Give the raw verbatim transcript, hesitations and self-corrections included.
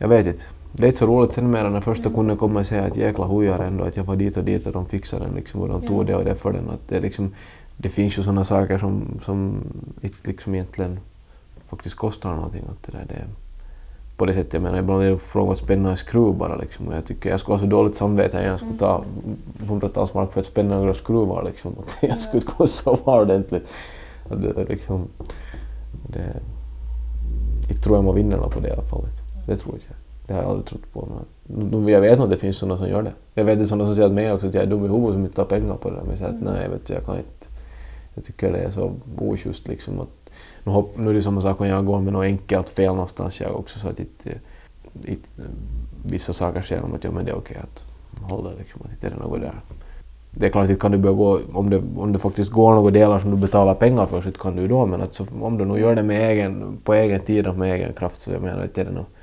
jag vet inte. Det är inte så roligt sen mer när första kunden kommer och säger att jäkla hojar ändå att jag var dit och dit och de fixade den liksom och de tog det och det för den. Att det, liksom, det finns ju sådana saker som, som inte liksom egentligen faktiskt kostar någonting. Att det, där, det, på det sättet, jag menar, ibland är det frågan att spänna en skruv bara liksom. Och jag tycker jag skulle ha så dåligt samvete att jag skulle ta hundratals mark för att spänna några skruvar liksom. Att jag skulle inte gå så var ordentligt. Att det, det, liksom, det, jag tror jag må vinna på det i alla fall. Det tror jag. Det har jag aldrig trott på. Men jag vet att det finns sådana som gör det. Jag vet det sådana som säger att mig också att jag är dum i huvudet som inte tar pengar på det. Men jag säger att nej, vet du, jag kan inte. Jag tycker det är så oschysst liksom att nu, hopp, nu är det samma sak om jag går med något enkelt fel någonstans jag också så att inte, inte vissa saker säger om att ja, men det är okej att hålla liksom att det är något där. Det är klart att kan du börja gå om det, om det faktiskt går några delar som du betalar pengar för så kan du då men att så, om du nu gör det med egen, på egen tid och med egen kraft så jag menar att det är nog